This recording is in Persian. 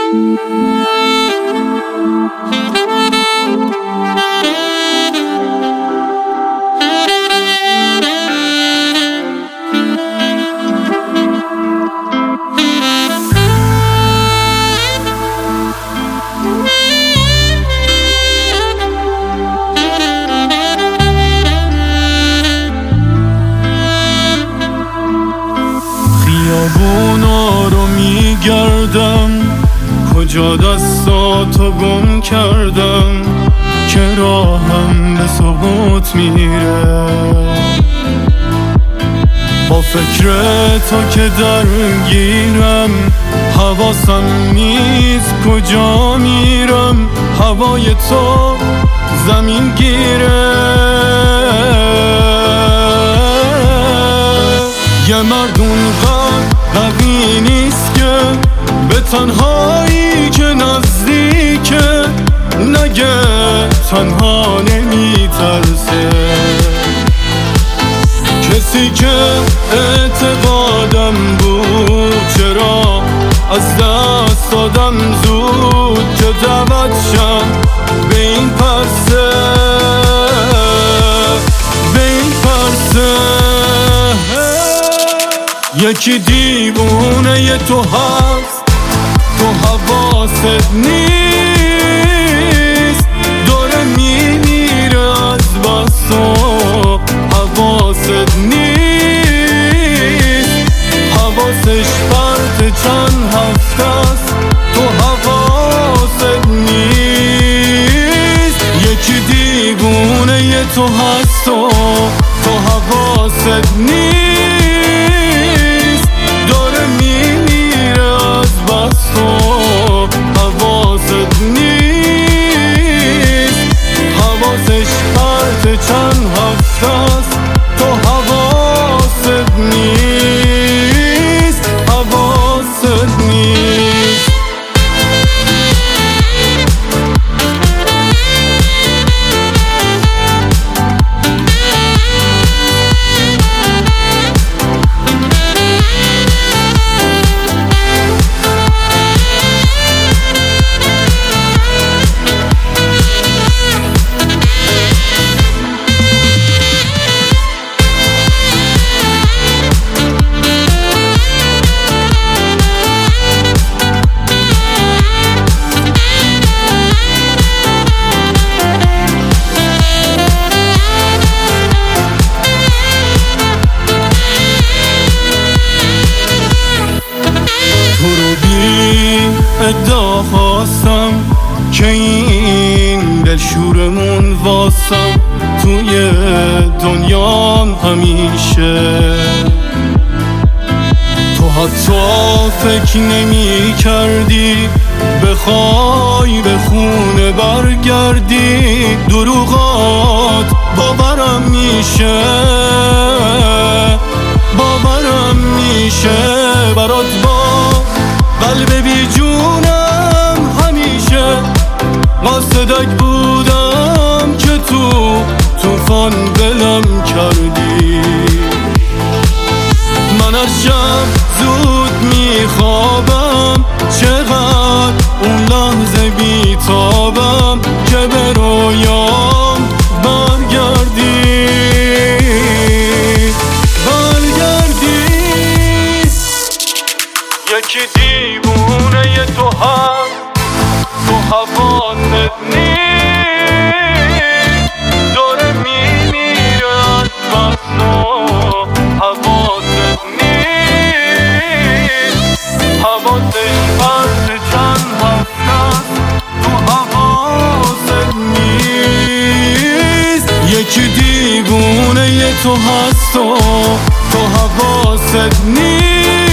خیابونا رو میگردم، کجا دستاتو گم کردم که راهم به سقوط میره. با فکر تو که درگیرم، حواسم نیست کجا میرم. هوای تو زمین گیره. یه مردون قوی نیست که به تنهایی که نزدیکه نگه تنها نمیترسه. کسی که اعتقادم بود چرا از دست دادم زود که دعوت شم به این پرسه، به این پرسه. یکی دیوونه ی تو هست، تو حواست نیست، داره میمیره از بس و حواست نیست. حواسش پرت چند هفته است، تو حواست نیست. یکی دیوونه ی تو هست و تو حواست نیست، چند هفته است، تو حواست نیست، حواست نیست. ادعا خواستم که این دلشورمون واسم توی دنیام همیشه. تو حتی فکر نمی کردی بخوای به خونه برگردی. دروغات باورم میشه، باورم میشه. برات با قلب بی جونم همیشه قاصدک بودم که تو طوفان دلم کردی. من از شب زود میخوابم، چقدر اون لحظه بیتابم که به رویام برگردی، برگردی. یکی دیوونه ی تو هست، تو حواست نیست، داره میمیره از بس و حواست نیست. حواسش پرت چند هفته است، تو حواست نیست. یکی دیوونه ی تو هست و تو حواست نیست.